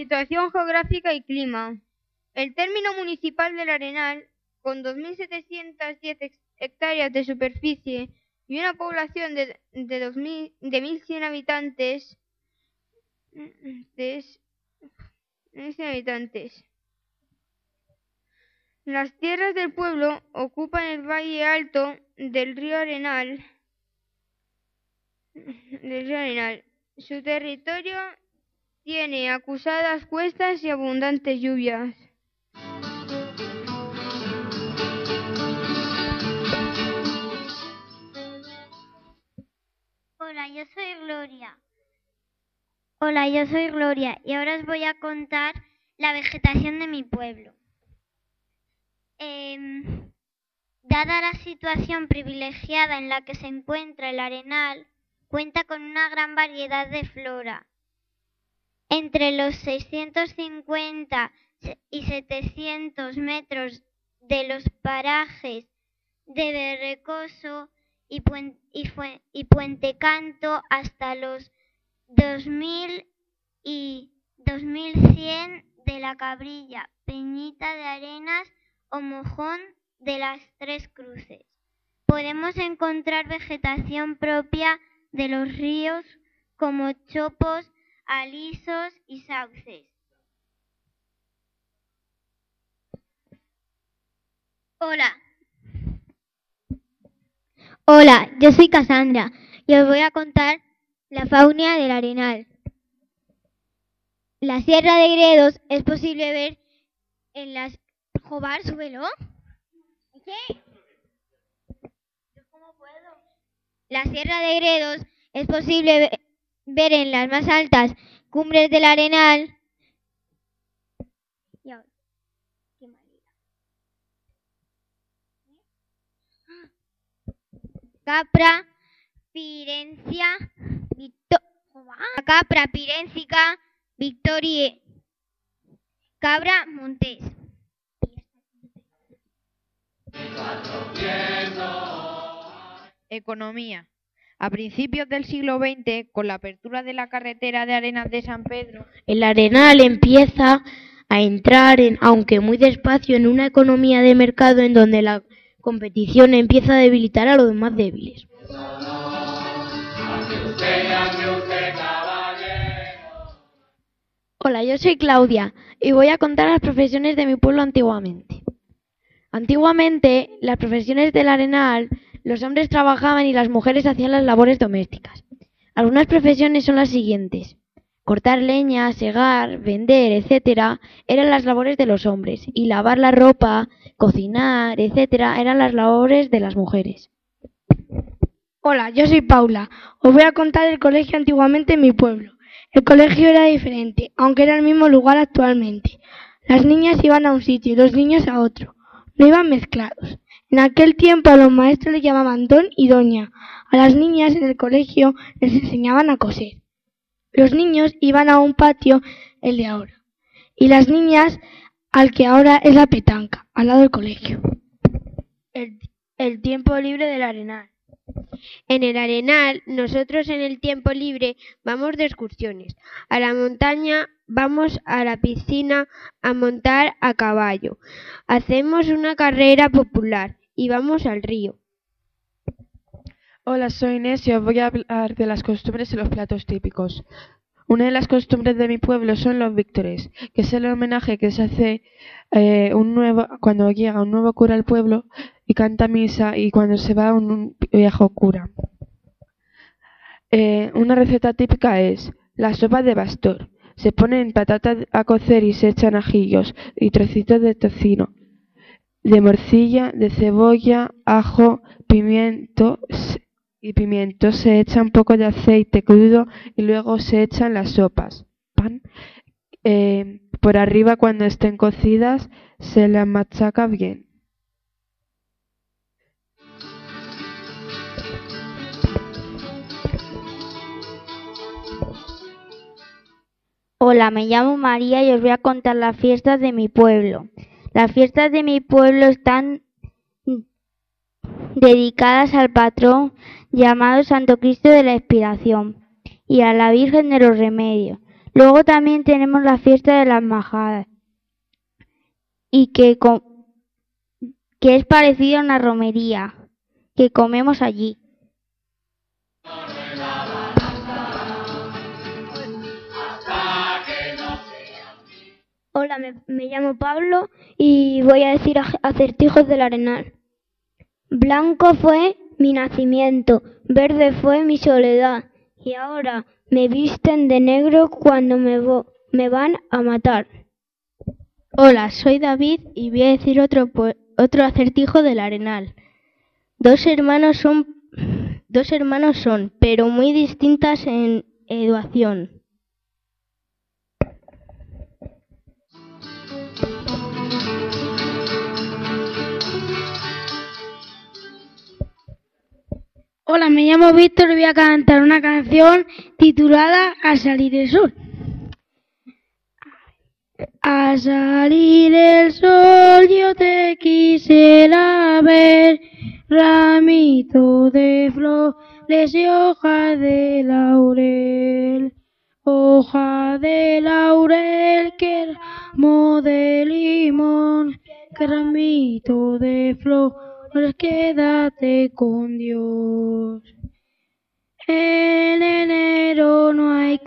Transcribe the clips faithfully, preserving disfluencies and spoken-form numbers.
situación geográfica y clima. El término municipal del Arenal, con dos mil setecientas diez hectáreas de superficie y una población de, de, dos mil, de mil cien habitantes, de mil cien habitantes. Las tierras del pueblo ocupan el valle alto del río Arenal. Del río Arenal. Su territorio tiene acusadas cuestas y abundantes lluvias. Hola, yo soy Gloria. Hola, yo soy Gloria y ahora os voy a contar la vegetación de mi pueblo. Eh, dada la situación privilegiada en la que se encuentra el Arenal, cuenta con una gran variedad de flora. Entre los seiscientos cincuenta y setecientos metros de los parajes de Berrecoso y, Puen y, Fue y Puente Canto hasta los dos mil y dos mil cien de La Cabrilla, Peñita de Arenas o Mojón de las Tres Cruces. Podemos encontrar vegetación propia de los ríos como chopos, alisos y sauces. Hola. Hola, yo soy Cassandra y os voy a contar la fauna del Arenal. La Sierra de Gredos es posible ver en las... Jobar, súbelo. ¿Qué? ¿Cómo puedo? La Sierra de Gredos es posible ver en las más altas cumbres del Arenal. Y ahora, qué manera. Capra, Pirencia, Victor... Capra, Pirencica, Victorie, Cabra, Montés. Economía. A principios del siglo veinte, con la apertura de la carretera de Arenas de San Pedro, el Arenal empieza a entrar, en, aunque muy despacio, en una economía de mercado en donde la competición empieza a debilitar a los más débiles. Hola, yo soy Claudia y voy a contar las profesiones de mi pueblo antiguamente. Antiguamente, las profesiones del Arenal, los hombres trabajaban y las mujeres hacían las labores domésticas. Algunas profesiones son las siguientes: cortar leña, segar, vender, etcétera, eran las labores de los hombres, y lavar la ropa, cocinar, etcétera, eran las labores de las mujeres. Hola, yo soy Paula. Os voy a contar el colegio antiguamente en mi pueblo. El colegio era diferente, aunque era el mismo lugar actualmente. Las niñas iban a un sitio y los niños a otro. No iban mezclados. En aquel tiempo a los maestros les llamaban don y doña. A las niñas en el colegio les enseñaban a coser. Los niños iban a un patio, el de ahora, y las niñas al que ahora es la petanca, al lado del colegio. El, el tiempo libre del Arenal. En el Arenal, nosotros en el tiempo libre vamos de excursiones. A la montaña, vamos a la piscina a montar a caballo. Hacemos una carrera popular y vamos al río. Hola, soy Inés y os voy a hablar de las costumbres y los platos típicos. Una de las costumbres de mi pueblo son los víctores, que es el homenaje que se hace eh, un nuevo, cuando llega un nuevo cura al pueblo y canta misa, y cuando se va un, un viejo cura. Eh, una receta típica es la sopa de pastor. Se ponen patatas a cocer y se echan ajillos y trocitos de tocino, de morcilla, de cebolla, ajo, pimiento y pimiento. Se echa un poco de aceite crudo y luego se echan las sopas. Pan. Eh, por arriba, cuando estén cocidas, se las machaca bien. Hola, me llamo María y os voy a contar las fiestas de mi pueblo. Las fiestas de mi pueblo están dedicadas al patrón llamado Santo Cristo de la Expiración y a la Virgen de los Remedios. Luego también tenemos la fiesta de las majadas, y que, que es parecido a una romería que comemos allí. Hola, me, me llamo Pablo y voy a decir acertijos del Arenal. Blanco fue mi nacimiento, verde fue mi soledad, y ahora me visten de negro cuando me, me van a matar. Hola, soy David y voy a decir otro, otro acertijo del Arenal. Dos hermanos son, dos hermanos son, pero muy distintas en educación. Hola, me llamo Víctor y voy a cantar una canción titulada Al salir el sol. Al salir el sol yo te quisiera ver, ramito de flores y hoja de laurel, hoja de laurel, que ramo de limón, que ramito de flores, quédate con Dios. En enero no hay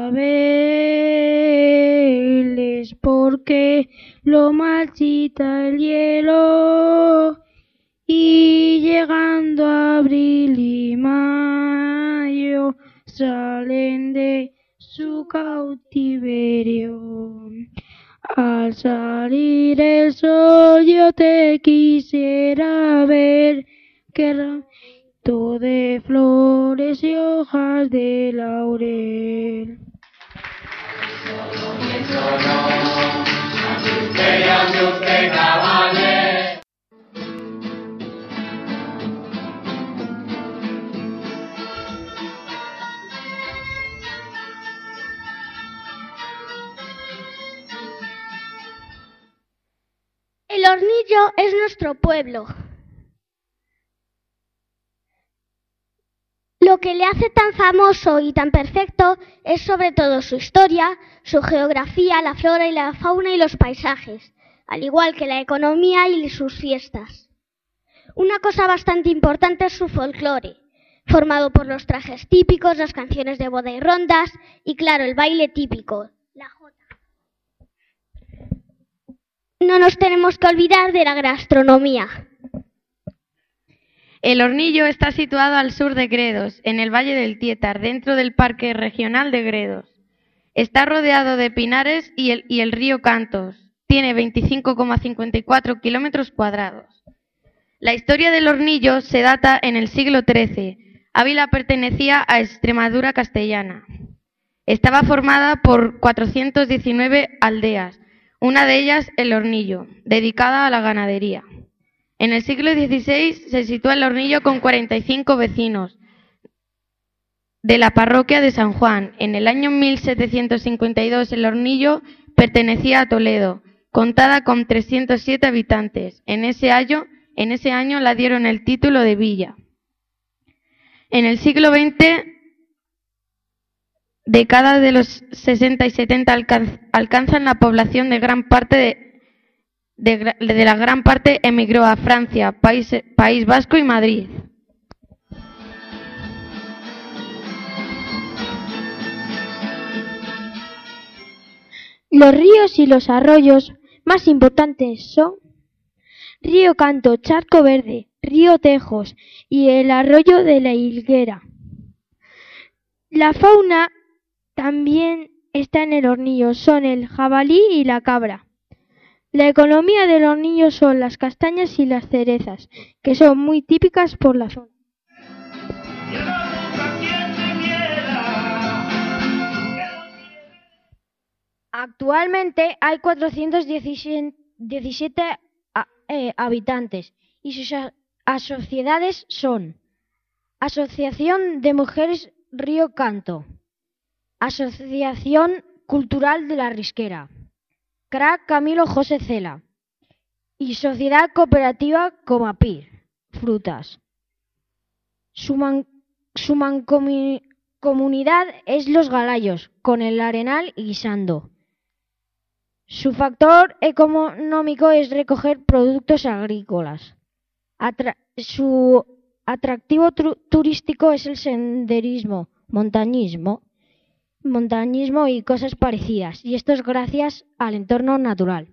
claveles porque lo marchita el hielo, y llegando a abril y mayo salen de su cautiverio. Al salir el sol yo te quisiera ver, que ramito de flores y hojas de laurel. El Hornillo es nuestro pueblo. Lo que le hace tan famoso y tan perfecto es sobre todo su historia, su geografía, la flora y la fauna y los paisajes, al igual que la economía y sus fiestas. Una cosa bastante importante es su folclore, formado por los trajes típicos, las canciones de boda y rondas y, claro, el baile típico, la jota. No nos tenemos que olvidar de la gastronomía. El Hornillo está situado al sur de Gredos, en el Valle del Tietar, dentro del Parque Regional de Gredos. Está rodeado de pinares y el, y el río Cantos. Tiene veinticinco coma cincuenta y cuatro kilómetros cuadrados. La historia del Hornillo se data en el siglo trece. Ávila pertenecía a Extremadura castellana. Estaba formada por cuatrocientas diecinueve aldeas, una de ellas el Hornillo, dedicada a la ganadería. En el siglo dieciséis se sitúa el Hornillo con cuarenta y cinco vecinos de la parroquia de San Juan. En el año mil setecientos cincuenta y dos el Hornillo pertenecía a Toledo, contada con trescientos siete habitantes. En ese año, en ese año la dieron el título de villa. En el siglo veinte, década de los sesenta y setenta alcanz, alcanzan la población de gran parte de De, de la gran parte emigró a Francia, País, País Vasco y Madrid. Los ríos y los arroyos más importantes son Río Canto, Charco Verde, Río Tejos y el arroyo de la Higuera. La fauna también está en el Hornillo, son el jabalí y la cabra. La economía del Hornillo son las castañas y las cerezas, que son muy típicas por la zona. Actualmente hay cuatrocientos diecisiete eh, habitantes y sus asociaciones son Asociación de Mujeres Río Canto, Asociación Cultural de la Risquera, C R A C Camilo José Cela y Sociedad Cooperativa Comapir, Frutas. Su, man, su mancomi, comunidad es Los Galayos, con el arenal guisando. Su factor económico es recoger productos agrícolas. Atra- su atractivo turístico es el senderismo, montañismo, montañismo y cosas parecidas, y esto es gracias al entorno natural.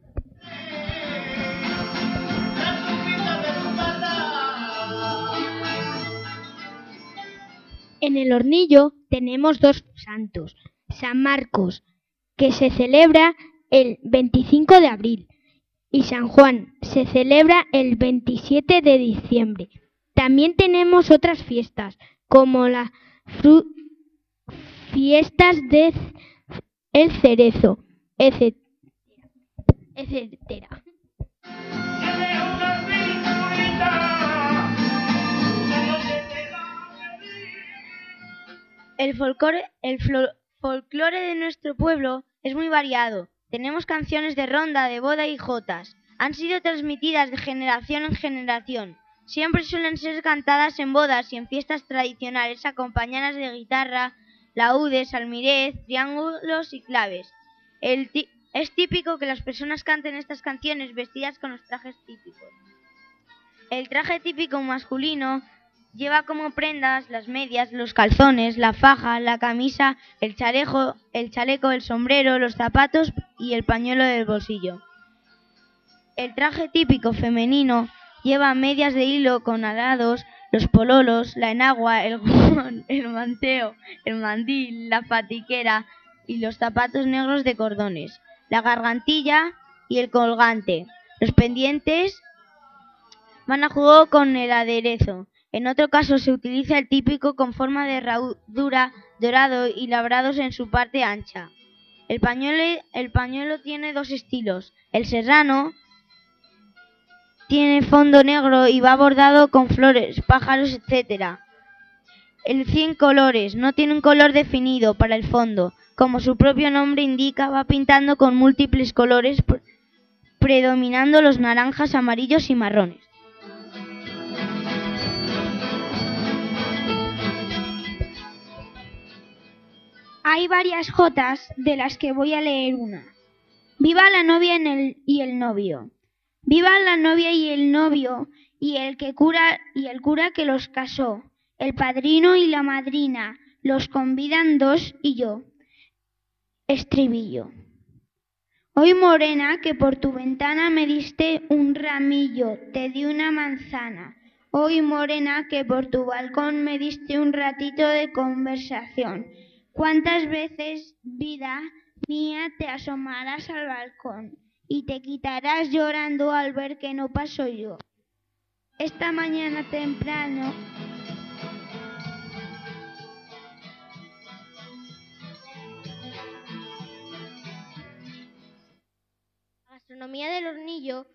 En el Hornillo tenemos dos santos, San Marcos, que se celebra el veinticinco de abril, y San Juan se celebra el veintisiete de diciembre. También tenemos otras fiestas, como las fru- fiestas de el cerezo, etcétera, etcétera. El folclore, el flo- folclore de nuestro pueblo es muy variado. Tenemos canciones de ronda, de boda y jotas. Han sido transmitidas de generación en generación. Siempre suelen ser cantadas en bodas y en fiestas tradicionales, acompañadas de guitarra, laúdes, almirez, triángulos y claves. El ti- es típico que las personas canten estas canciones vestidas con los trajes típicos. El traje típico masculino lleva como prendas las medias, los calzones, la faja, la camisa, el chaleco, el chaleco, el sombrero, los zapatos y el pañuelo del bolsillo. El traje típico femenino lleva medias de hilo con arados, los pololos, la enagua, el gomón, el manteo, el mandil, la fatiquera y los zapatos negros de cordones, la gargantilla y el colgante. Los pendientes van a juego con el aderezo. En otro caso se utiliza el típico con forma de herradura, dorado y labrados en su parte ancha. El pañuelo, el pañuelo tiene dos estilos. El serrano tiene fondo negro y va bordado con flores, pájaros, etcétera. El cien colores no tiene un color definido para el fondo. Como su propio nombre indica, va pintando con múltiples colores, pre- predominando los naranjas, amarillos y marrones. Hay varias jotas de las que voy a leer una. Viva la novia en el, y el novio. Viva la novia y el novio y el que cura y el cura que los casó. El padrino y la madrina los convidan dos y yo. Estribillo. Hoy morena que por tu ventana me diste un ramillo, te di una manzana. Hoy morena que por tu balcón me diste un ratito de conversación. ¿Cuántas veces, vida mía, te asomarás al balcón y te quitarás llorando al ver que no paso yo? Esta mañana temprano La gastronomía del Hornillo,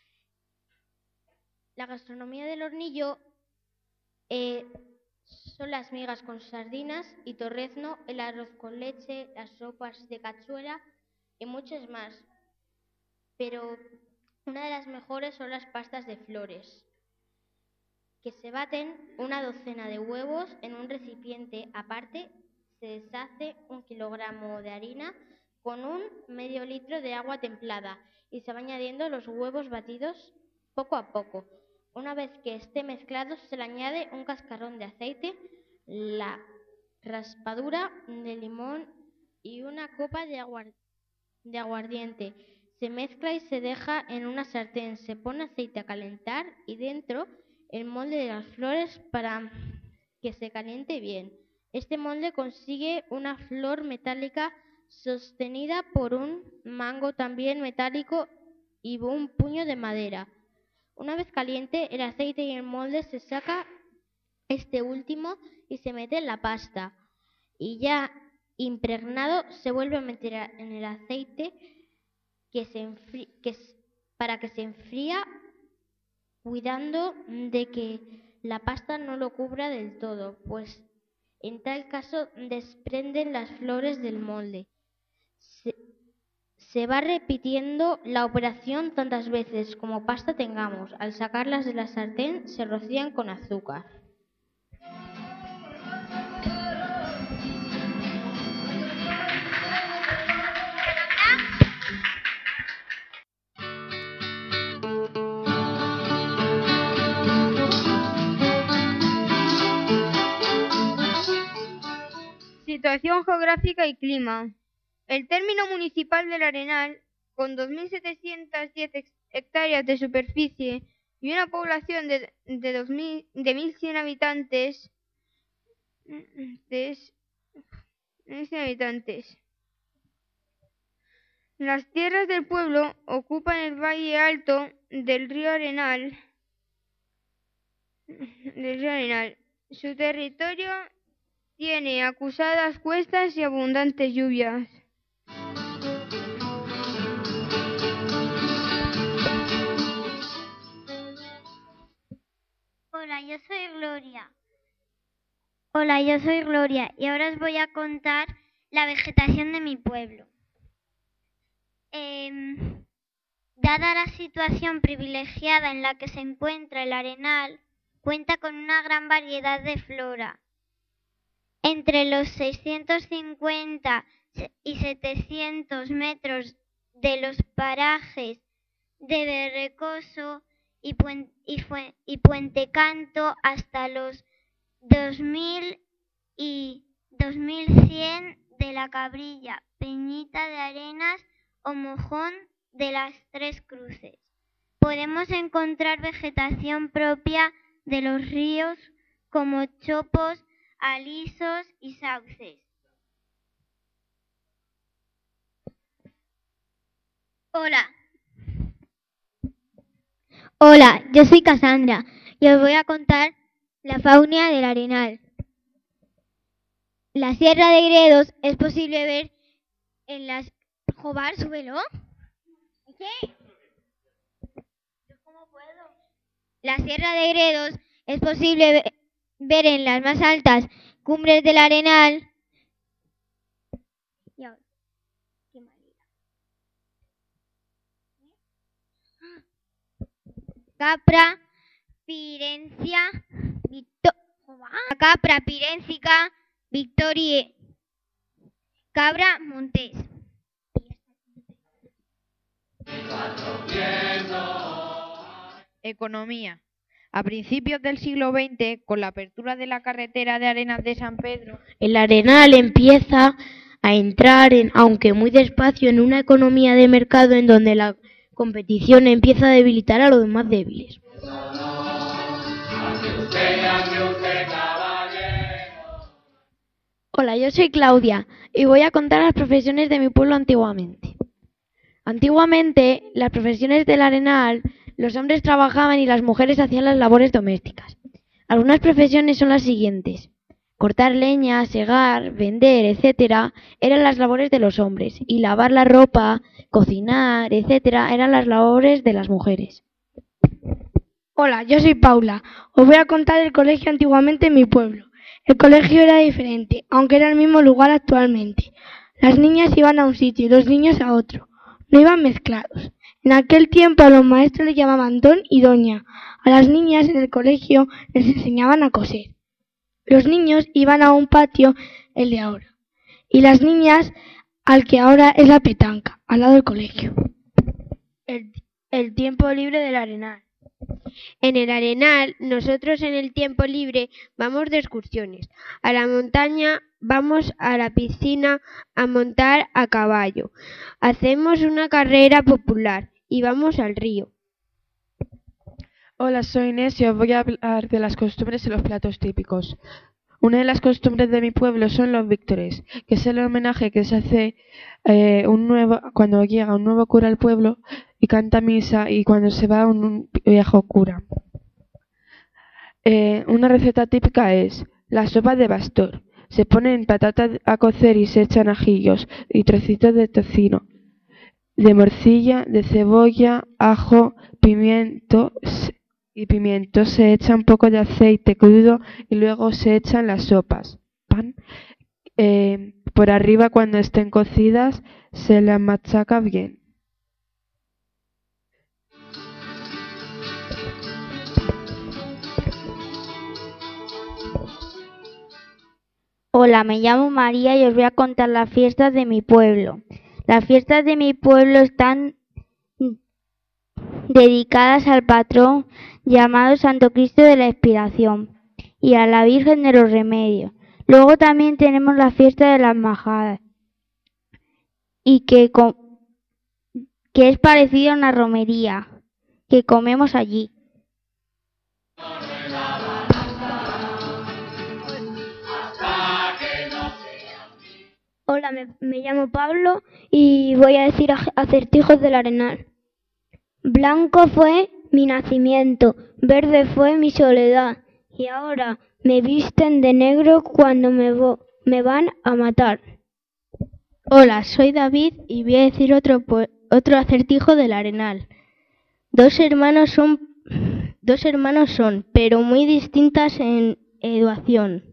la gastronomía del Hornillo eh, son las migas con sardinas y torrezno, el arroz con leche, las sopas de cazuela y muchas más. Pero una de las mejores son las pastas de flores, que se baten una docena de huevos en un recipiente aparte, se deshace un kilogramo de harina con un medio litro de agua templada y se va añadiendo los huevos batidos poco a poco. Una vez que esté mezclado se le añade un cascarón de aceite, la raspadura de limón y una copa de, aguar- de aguardiente. Se mezcla y se deja en una sartén. Se pone aceite a calentar y dentro el molde de las flores para que se caliente bien. Este molde consigue una flor metálica sostenida por un mango también metálico y un puño de madera. Una vez caliente, el aceite y el molde se saca este último y se mete en la pasta. Y ya impregnado se vuelve a meter en el aceite que se enfri- que s- para que se enfría, cuidando de que la pasta no lo cubra del todo, pues en tal caso desprenden las flores del molde. Se, se va repitiendo la operación tantas veces como pasta tengamos. Al sacarlas de la sartén se rocían con azúcar. Situación geográfica y clima. El término municipal del Arenal, con dos mil setecientas diez hectáreas de superficie y una población de, de, dos mil, de mil cien habitantes, de mil cien habitantes. Las tierras del pueblo ocupan el valle alto del río Arenal. Del río Arenal. Su territorio tiene acusadas cuestas y abundantes lluvias. Hola, yo soy Gloria. Hola, yo soy Gloria y ahora os voy a contar la vegetación de mi pueblo. Eh, dada la situación privilegiada en la que se encuentra el Arenal, cuenta con una gran variedad de flora. Entre los seiscientos cincuenta y setecientos metros de los parajes de Berrecoso y, Puen y, Fue y Puente Canto hasta los dos mil y dos mil cien de la Cabrilla, Peñita de Arenas o Mojón de las Tres Cruces. Podemos encontrar vegetación propia de los ríos como chopos, alisos y sauces. Hola. Hola, yo soy Cassandra y os voy a contar la fauna del Arenal. La Sierra de Gredos es posible ver en las... Jobar, súbelo. ¿Qué? ¿Cómo puedo? La Sierra de Gredos es posible ver en las más altas cumbres del Arenal. Y ahora, qué manera. Capra, Pirencia, Victor... Capra, Pirencica, Victoria, Cabra, Montés. Economía. A principios del siglo veinte, con la apertura de la carretera de Arenas de San Pedro, el Arenal empieza a entrar, en, aunque muy despacio, en una economía de mercado en donde la competición empieza a debilitar a los más débiles. Hola, yo soy Claudia y voy a contar las profesiones de mi pueblo antiguamente. Antiguamente, las profesiones del Arenal, los hombres trabajaban y las mujeres hacían las labores domésticas. Algunas profesiones son las siguientes: cortar leña, segar, vender, etcétera, eran las labores de los hombres, y lavar la ropa, cocinar, etcétera, eran las labores de las mujeres. Hola, yo soy Paula. Os voy a contar el colegio antiguamente en mi pueblo. El colegio era diferente, aunque era el mismo lugar actualmente. Las niñas iban a un sitio y los niños a otro. No iban mezclados. En aquel tiempo a los maestros les llamaban don y doña. A las niñas en el colegio les enseñaban a coser. Los niños iban a un patio, el de ahora, y las niñas al que ahora es la petanca, al lado del colegio. El, el tiempo libre del Arenal. En el Arenal, nosotros en el tiempo libre vamos de excursiones. A la montaña, vamos a la piscina a montar a caballo. Hacemos una carrera popular y vamos al río. Hola, soy Inés y os voy a hablar de las costumbres y los platos típicos. Una de las costumbres de mi pueblo son los víctores, que es el homenaje que se hace eh, un nuevo, cuando llega un nuevo cura al pueblo y canta misa, y cuando se va un viejo cura. Eh, una receta típica es la sopa de bastor. Se ponen patatas a cocer y se echan ajillos y trocitos de tocino, de morcilla, de cebolla, ajo, pimiento y pimiento. Se echa un poco de aceite crudo y luego se echan las sopas. Pan. Eh, por arriba, cuando estén cocidas, se las machaca bien. Hola, me llamo María y os voy a contar las fiestas de mi pueblo. Las fiestas de mi pueblo están dedicadas al patrón llamado Santo Cristo de la Expiración y a la Virgen de los Remedios. Luego también tenemos la fiesta de las majadas, y que, que es parecido a una romería que comemos allí. Hola, me, me llamo Pablo y voy a decir acertijos del Arenal. Blanco fue mi nacimiento, verde fue mi soledad, y ahora me visten de negro cuando me, me van a matar. Hola, soy David y voy a decir otro, otro acertijo del Arenal. Dos hermanos son, dos hermanos son, pero muy distintas en educación.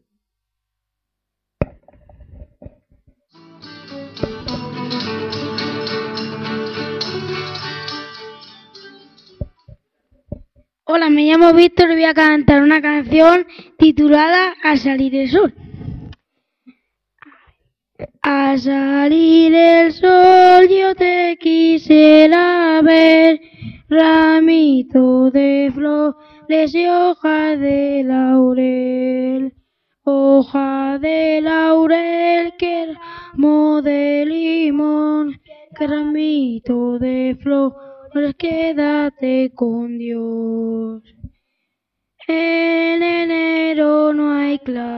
Hola, me llamo Víctor y voy a cantar una canción titulada Al salir el sol. Al salir el sol yo te quisiera ver, ramito de flores y hoja de laurel. Hoja de laurel, que ramo de limón, que ramito de flores, quédate con Dios. En enero no hay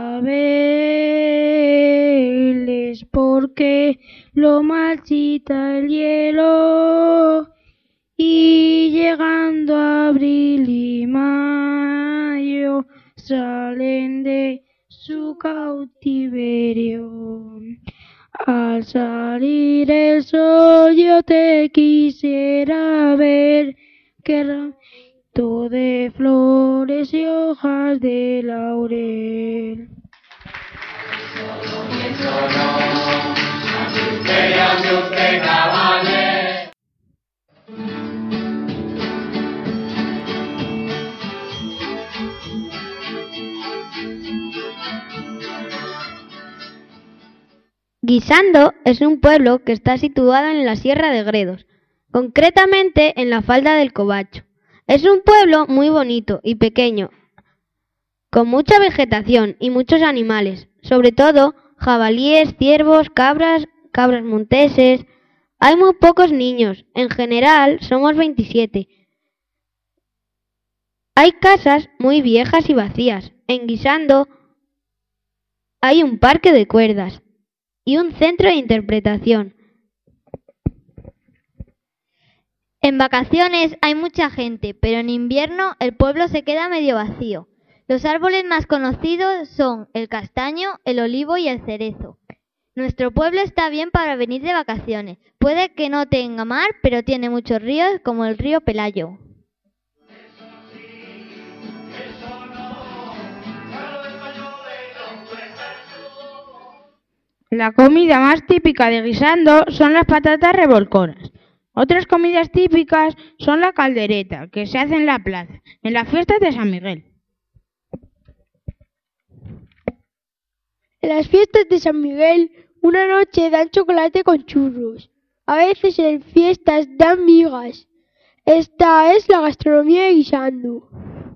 claveles porque lo marchita el hielo, y llegando a abril y mayo salen de su cautiverio. Al salir el sol yo te quisiera ver, que ramito de flores y hojas de laurel. Guisando es un pueblo que está situado en la Sierra de Gredos, concretamente en la falda del Covacho. Es un pueblo muy bonito y pequeño, con mucha vegetación y muchos animales, sobre todo jabalíes, ciervos, cabras, cabras monteses. Hay muy pocos niños, en general somos veintisiete. Hay casas muy viejas y vacías. En Guisando hay un parque de cuerdas y un centro de interpretación. En vacaciones hay mucha gente, pero en invierno el pueblo se queda medio vacío. Los árboles más conocidos son el castaño, el olivo y el cerezo. Nuestro pueblo está bien para venir de vacaciones. Puede que no tenga mar, pero tiene muchos ríos, como el río Pelayo. La comida más típica de Guisando son las patatas revolconas. Otras comidas típicas son la caldereta, que se hace en la plaza, en las fiestas de San Miguel. En las fiestas de San Miguel, una noche dan chocolate con churros. A veces en fiestas dan migas. Esta es la gastronomía de Guisando.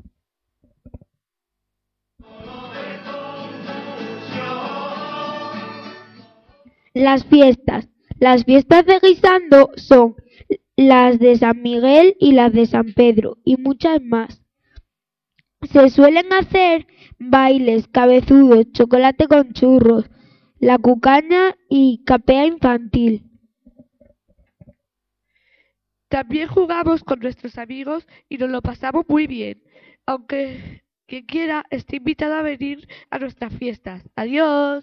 Las fiestas. Las fiestas de Guisando son las de San Miguel y las de San Pedro, y muchas más. Se suelen hacer bailes, cabezudos, chocolate con churros, la cucaña y capea infantil. También jugamos con nuestros amigos y nos lo pasamos muy bien, aunque quien quiera esté invitado a venir a nuestras fiestas. ¡Adiós!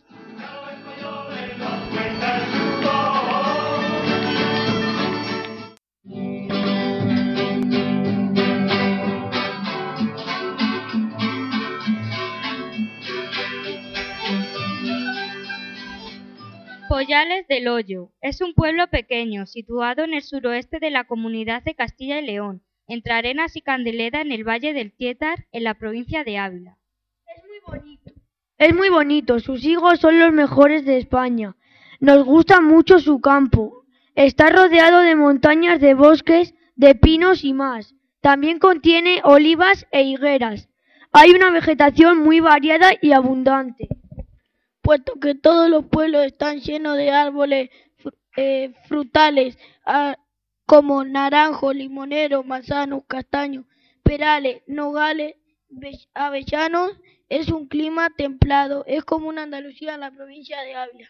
Pollales del Hoyo es un pueblo pequeño situado en el suroeste de la Comunidad de Castilla y León, entre Arenas y Candeleda en el Valle del Tietar, en la provincia de Ávila. Es muy bonito. Es muy bonito, sus higos son los mejores de España. Nos gusta mucho su campo. Está rodeado de montañas, de bosques, de pinos y más. También contiene olivas e higueras. Hay una vegetación muy variada y abundante. puesto que todos los pueblos están llenos de árboles eh, frutales, ah, como naranjos, limoneros, manzanos, castaños, perales, nogales, avellanos. Es un clima templado, es como una Andalucía en la provincia de Ávila.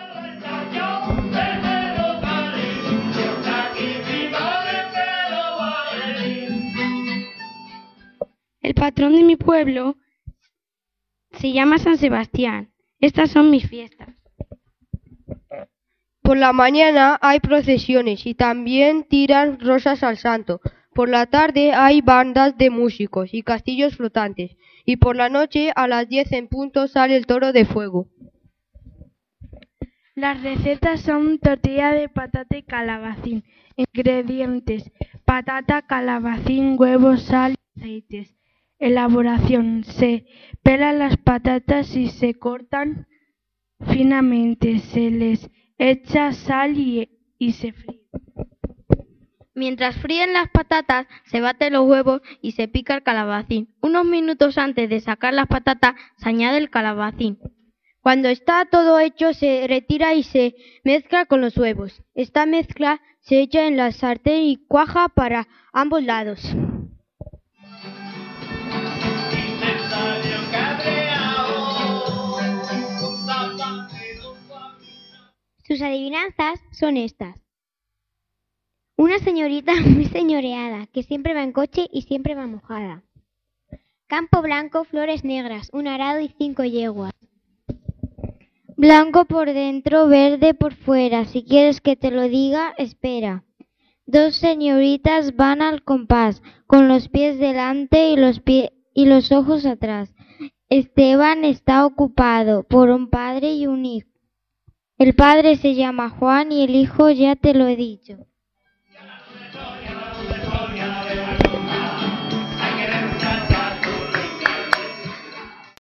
El patrón de mi pueblo se llama San Sebastián. Estas son mis fiestas. Por la mañana hay procesiones y también tiran rosas al santo. Por la tarde hay bandas de músicos y castillos flotantes. Y por la noche, a las diez en punto, sale el toro de fuego. Las recetas son tortilla de patata y calabacín. Ingredientes: patata, calabacín, huevos, sal y aceites. Elaboración: se pelan las patatas y se cortan finamente. Se les echa sal y, y se fríe. Mientras fríen las patatas, se baten los huevos y se pica el calabacín. Unos minutos antes de sacar las patatas, se añade el calabacín. Cuando está todo hecho, se retira y se mezcla con los huevos. Esta mezcla se echa en la sartén y cuaja para ambos lados. Sus adivinanzas son estas. Una señorita muy señoreada, que siempre va en coche y siempre va mojada. Campo blanco, flores negras, un arado y cinco yeguas. Blanco por dentro, verde por fuera. Si quieres que te lo diga, espera. Dos señoritas van al compás, con los pies delante y los, pie- y los ojos atrás. Esteban está ocupado por un padre y un hijo. El padre se llama Juan y el hijo ya te lo he dicho.